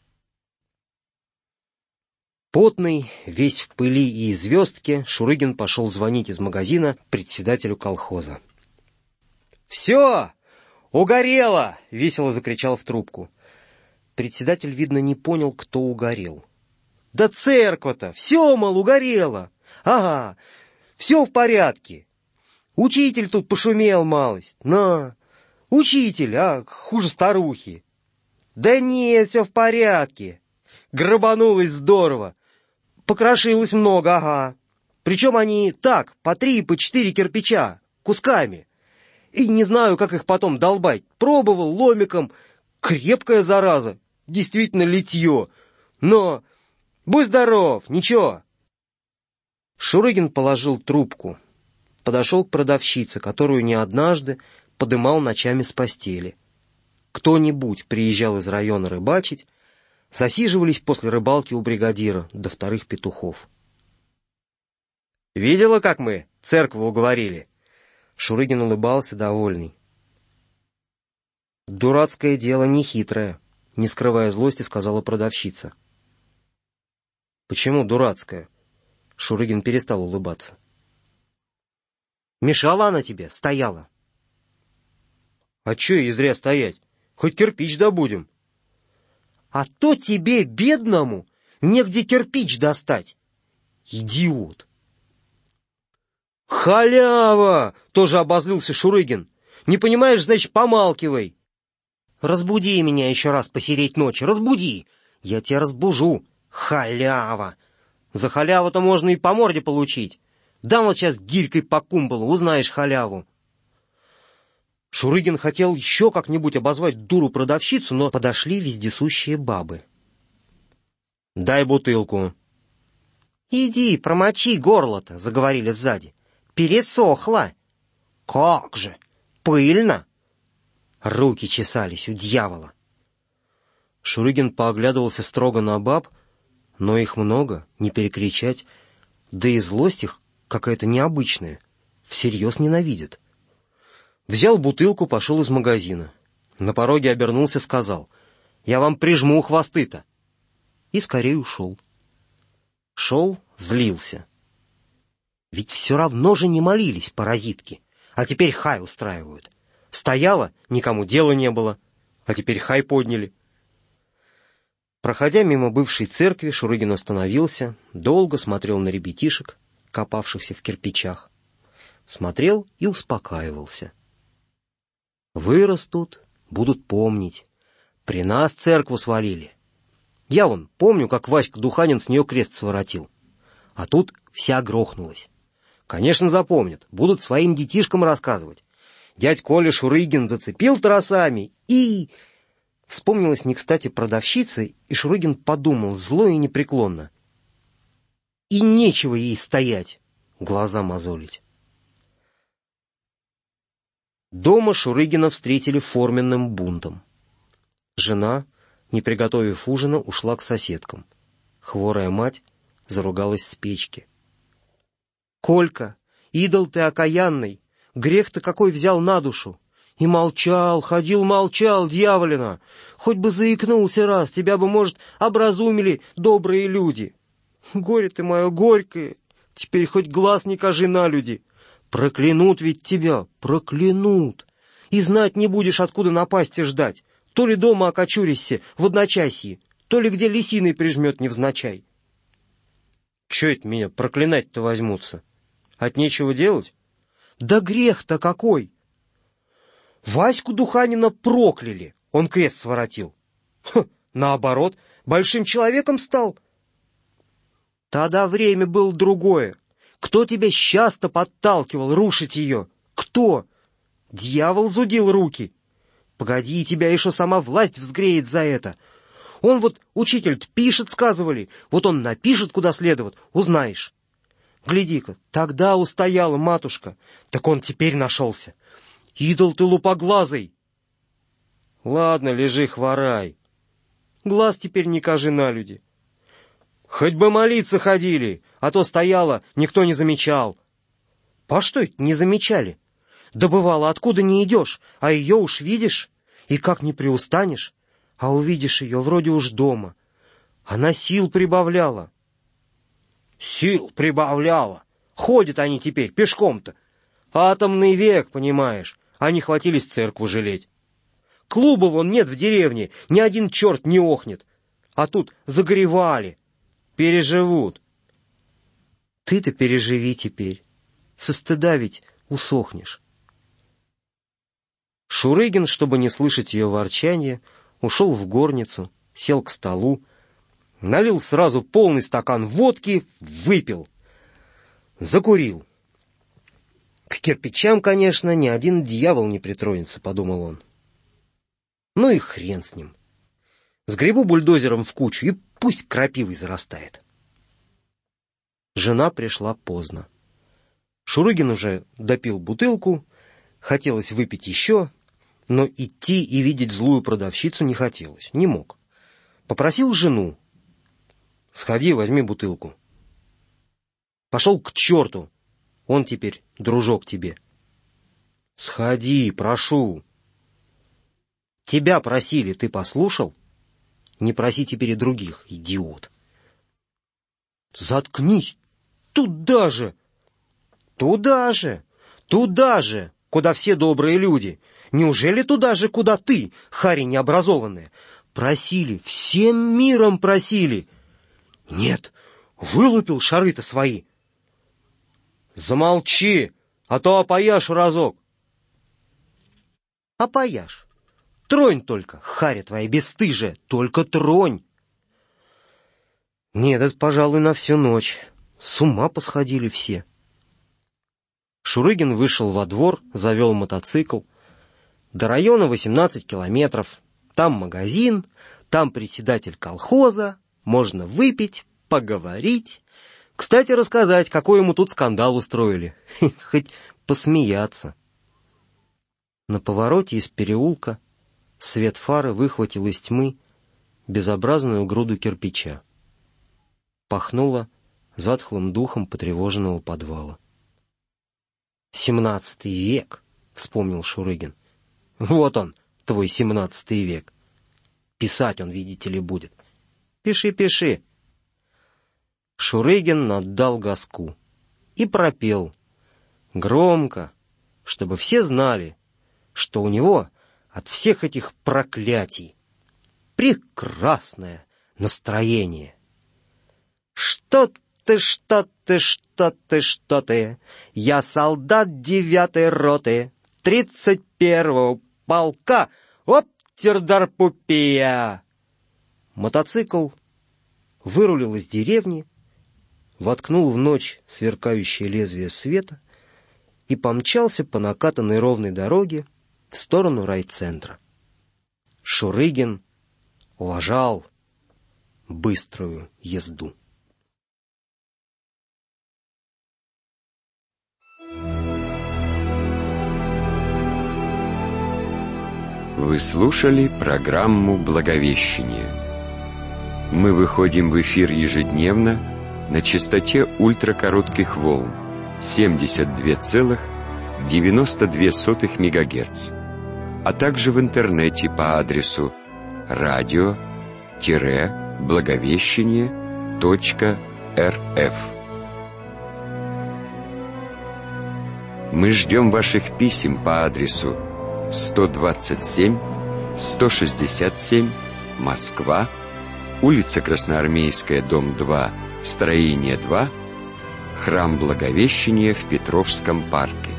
Потный, весь в пыли и звездке, Шурыгин пошел звонить из магазина председателю колхоза. «Все! Угорело!» — весело закричал в трубку. Председатель, видно, не понял, кто угорел. «Да церковь-то! Все, мол, угорело! Ага, все в порядке! Учитель тут пошумел малость! На! Учитель, а хуже старухи!» «Да нет, все в порядке! Грабанулось здорово! Покрошилось много, ага! Причем они так, по три, по четыре кирпича, кусками! И не знаю, как их потом долбать. Пробовал ломиком. Крепкая зараза. Действительно литье. Но будь здоров, ничего». Шурыгин положил трубку. Подошел к продавщице, которую не однажды подымал ночами с постели. Кто-нибудь приезжал из района рыбачить, засиживались после рыбалки у бригадира до вторых петухов. «Видела, как мы церковь уговорили?» Шурыгин улыбался, довольный. «Дурацкое дело нехитрое», — не скрывая злости, сказала продавщица. «Почему дурацкое?» Шурыгин перестал улыбаться. «Мешала она тебе? Стояла». «А че ей зря стоять? Хоть кирпич добудем». «А то тебе, бедному, негде кирпич достать. Идиот!» «Халява!» — тоже обозлился Шурыгин. «Не понимаешь, значит, помалкивай». «Разбуди меня еще раз посереть ночи, разбуди! Я тебя разбужу, халява! За халяву-то можно и по морде получить. Дам вот сейчас гирькой по кумполу, узнаешь халяву». Шурыгин хотел еще как-нибудь обозвать дуру-продавщицу, но подошли вездесущие бабы. «Дай бутылку». «Иди, промочи горло-то», — заговорили сзади. «Пересохло». «Как же? Пыльно». Руки чесались у дьявола. Шурыгин пооглядывался строго на баб, но их много, не перекричать, да и злость их какая-то необычная, всерьез ненавидят. Взял бутылку, пошел из магазина. На пороге обернулся, сказал: «Я вам прижму хвосты-то». И скорее ушел. Шел, злился. Ведь все равно же не молились паразитки, а теперь хай устраивают. Стояла, никому дела не было, а теперь хай подняли. Проходя мимо бывшей церкви, Шурыгин остановился, долго смотрел на ребятишек, копавшихся в кирпичах. Смотрел и успокаивался. Вырастут, будут помнить. При нас церкву свалили. Я вон помню, как Васька Духанин с нее крест своротил. А тут вся грохнулась. Конечно, запомнят, будут своим детишкам рассказывать. Дядь Коля Шурыгин зацепил тросами и... Вспомнилась не кстати продавщица, и Шурыгин подумал зло и непреклонно. И нечего ей стоять, глаза мозолить. Дома Шурыгина встретили форменным бунтом. Жена, не приготовив ужина, ушла к соседкам. Хворая мать заругалась с печки. «Колька, идол ты окаянный, грех-то какой взял на душу! И молчал, ходил, молчал, дьяволина! Хоть бы заикнулся раз, тебя бы, может, образумили добрые люди! Горе ты мое горькое, теперь хоть глаз не кажи на люди! Проклянут ведь тебя, проклянут! И знать не будешь, откуда напасти ждать, то ли дома окочуришься в одночасье, то ли где лисиной прижмет невзначай!» «Че это меня проклинать-то возьмутся? От нечего делать?» «Да грех-то какой! Ваську Духанина прокляли, он крест своротил. Ха, наоборот, большим человеком стал. Тогда время было другое. Кто тебя сейчас-то подталкивал рушить ее? Кто? Дьявол зудил руки. Погоди, тебя еще сама власть взгреет за это. Он вот, учитель-то пишет, сказывали, вот он напишет куда следует, узнаешь. Гляди-ка, тогда устояла матушка, так он теперь нашелся. Идол ты лупоглазый!» «Ладно, лежи, хворай. Глаз теперь не кажи на люди. Хоть бы молиться ходили, а то стояла, никто не замечал». «По что это не замечали? Да бывало, откуда не идешь, а ее уж видишь, и как не приустанешь, а увидишь ее вроде уж дома. Она сил прибавляла». «Сил прибавляла? Ходят они теперь пешком-то. Атомный век, понимаешь. они хватились церкву жалеть. Клуба вон нет в деревне, ни один черт не охнет. А тут загоревали, переживут. Ты-то переживи теперь, со стыда ведь усохнешь. Шурыгин, чтобы не слышать ее ворчания, ушел в горницу, сел к столу, налил сразу полный стакан водки, выпил, закурил. К кирпичам, конечно, ни один дьявол не притронется, подумал он. Ну и хрен с ним. Сгребу бульдозером в кучу, и пусть крапивой зарастает. Жена пришла поздно. Шурыгин уже допил бутылку, хотелось выпить еще, но идти и видеть злую продавщицу не хотелось, не мог. Попросил жену: сходи, возьми бутылку. Пошел к черту, он теперь дружок тебе. Сходи, прошу. Тебя просили, ты послушал? Не проси теперь и других, идиот. Заткнись, туда же, туда же, туда же, куда все добрые люди. Неужели туда же, куда ты, харь необразованная? Просили, всем миром просили. Нет, вылупил шары-то свои. Замолчи, а то опояшь разок. Опояшь. Тронь только, харя твоя бесстыжая, только тронь. Нет, это, пожалуй, на всю ночь. С ума посходили все. Шурыгин вышел во двор, завел мотоцикл. До района восемнадцать километров. Там магазин, там председатель колхоза. Можно выпить, поговорить. Кстати, рассказать, какой ему тут скандал устроили. Хоть посмеяться. На повороте из переулка свет фары выхватил из тьмы безобразную груду кирпича. Пахнуло затхлым духом потревоженного подвала. «Семнадцатый век», — вспомнил Шурыгин. «Вот он, твой семнадцатый век. Писать он, видите ли, будет. Пиши, пиши». Шурыгин отдал газку и пропел громко, чтобы все знали, что у него от всех этих проклятий прекрасное настроение. Что ты, что ты, что ты, что ты, я солдат девятой роты, тридцать первого полка, оптердарпупия. Мотоцикл вырулил из деревни, воткнул в ночь сверкающее лезвие света и помчался по накатанной ровной дороге в сторону райцентра. Шурыгин уважал быструю езду. Вы слушали программу «Благовещение». Мы выходим в эфир ежедневно на частоте ультракоротких волн семьдесят два целых девяносто две сотых мегагерц, а также в интернете по адресу радио благовещение точка эр эф. Мы ждем ваших писем по адресу сто двадцать семь сто шестьдесят семь, Москва, улица Красноармейская, дом два, строение два, храм Благовещения в Петровском парке.